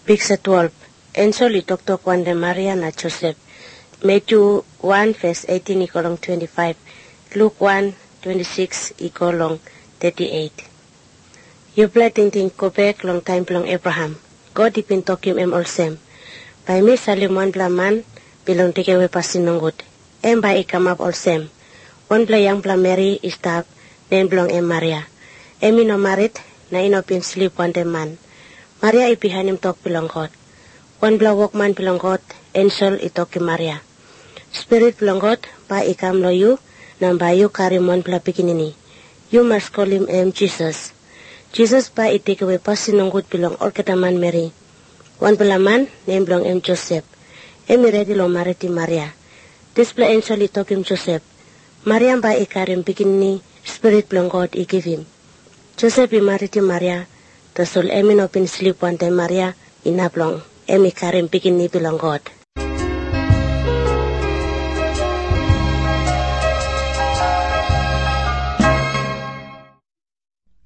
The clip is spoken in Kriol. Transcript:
Biksa 12. Angel itok wande Maria na Joseph. Matthew 1 verse 18 ikolong 25. Luke 1 26 ikolong 38. Yubla ting kobek long time belong Abraham. God ipintok em olsem. By me salimon blaman bilong tikewe pasinunggut. By ikamap olsem. One bla yang bla Mary istap nen belong Maria. Ino marit na inopin sleep wande man. Maria ipihanim tok bilong God. One bla walkman bilong God, angel itok ki Maria. Spirit bilong God, ba ikam lo you, nang ba you karimon bla pikinini. You must call him Jesus. Jesus ba itikewe pasinunggut bilong olketaman Mary. One bla man, name bilong Joseph. Ready lo mariti Maria. This bla angel itok him Joseph. Maria ba ikarim pikinini, Spirit bilong God I give him. Joseph mariti Maria. Tasul open sleep one time Maria inablong karim pikin ni bilong God.